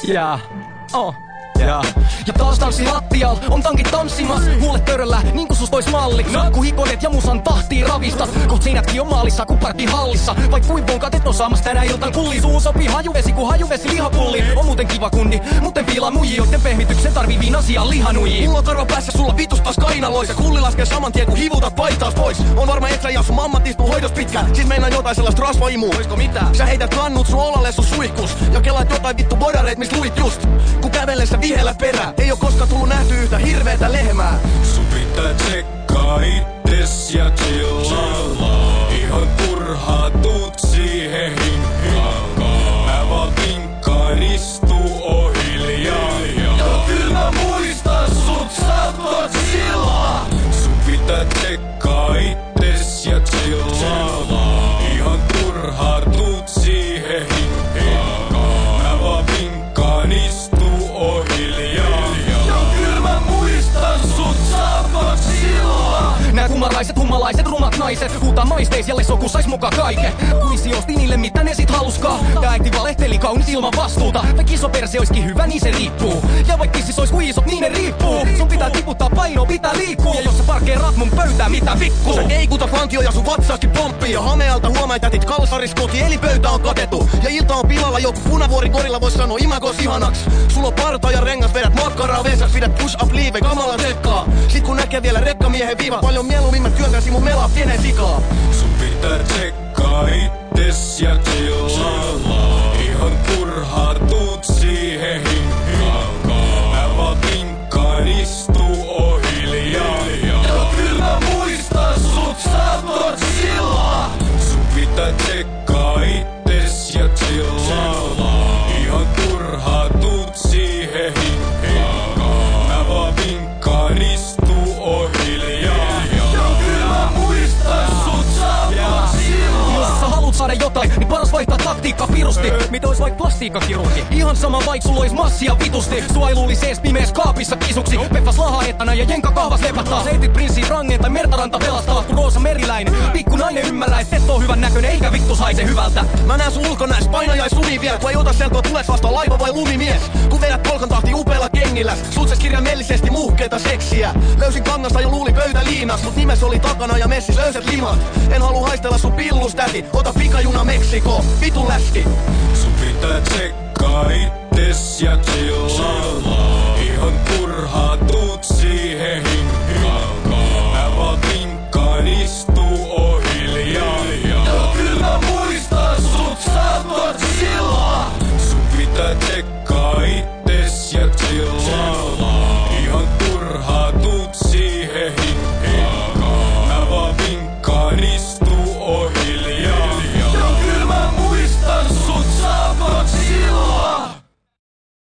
Ja taas tanssi lattial, on tankit tanssimas. Huulet töröllä, niinku sus tois malli. Kun hikoilet ja musan tahtiin ravistat. Koht seinätkin on maalissa, kun parkki hallissa. Vaik kuinka katet on saamassa tänä iltan kulli. Suun sopii hajuvesi, kun hajuvesi lihapulli. On muuten kiva kundi, muuten piilaa muji, joiden pehmityksen tarvii viinan sijaan lihanuji. Mulla on karva päässä, sulla vitus taas kainalois. Ja kulli laskee saman tien, kun hivutat paistaas pois. On varma et sä ja sun mammat istuu hoidos pitkään. Sit meinaa jotain sellaista rasvaimua. Oisko mitä? Sä heität kannut sun olalle sun suihkus. Ja kelaat jotain vittu bodareit, mis luit just. Kun kävellessä vihellä perä. Ei oo koskaan tullut nähty yhtä hirveetä lehmää. Sun pitää tsekkaa itses ja chillaa. Ihan turhaa tuut siihen hinkkaan. Mä vaan vinkkaan, istuu ohi hiljaa. Ja kyl mä muistan sut, sä voit chillaa. Sun pitää tsekkaa itses ja chillaa. Ihan turhaa tuut siihen hinkkaan. Mä vaan vinkkaan, istuu ohi hiljaa. Nää kumaraiset, hummalaiset, rumat naiset huutaa maisteis, jalle soku sais muka kaiken. Kuisi osti niille mitä ne sit haluskaa. Tää äiti valehteli kaunis ilman vastuuta. Vaik iso perse oiski hyvä, niin se riippuu. Ja vaik tissis ois kuin isot, niin ne riippuu. Sun pitää tiputtaa painoa, pitää liikkuu. Ja jos sä parkkeeraat mun pöytää, mitä vikku? Sä keikutat vankio ja sun vatsaaskin pomppii. Ja hamealta huomait jätit kalsaris koti, eli pöytä on katettu. Ja ilta on pilalla, joku punavuori korilla vois sanoa imagos ihanaks. Sulla on parta ja rengas, vedät makkaraa vesas, pidät push up liive, kamala tsekkaa. Sit kun näkee vielä rekkamiehen viiva, paljon mieluummin mä työntäisi mun melaa pienen sikaa. Sun pitää tsekkaa itses ja chillaa. Ihan turhaa tuut siihen hinkkaan. Mä vaan vinkkaan, istuu ohi hiljaa. Ja kyl mä muistan sut, sä voit chillaa. Sun pitää tsekkaa itses ja chillaa. Ihan turhaa tuut siihen hinkkaan. Mä vaan vinkkaan, istuu ohi hiljaa. Jos sä haluut saada jotain, niin paras vaihtaa taktiikka pirusti. Mitä ois vaik plastiikkakirurgi? Ihan sama vaik sulla ois massia vitusti. Sua ei luulis ees pimees kaapissa kisuksi. Peffas lahaettana ja jenka kahvas lepattaa. Sä etit prinssin rangen tai mertaranta pelastaa. Kun Roosa Meriläinen, pikku nainen ymmärrä, et et oo hyvän näköinen eikä vittu saise hyvältä. Mä näen sun ulkonäös, painajais lumi vielä. Kun ei ota selkoa, tules vasta laiva vai lumimies. Kun vedät polkan tahti upealla kengillä. Sutses kirjaimellisesti muhkeeta seksiä. Löysin kangasta jo luuli pöytä liinas. Mut nimes oli takana ja messis löysät limat. En halua haistella sun pillustäti. Ota pikajuna Meksiko, vitun läski. Sun pitää tsekkaa itses ja chillaa. Ihan turhaa tuut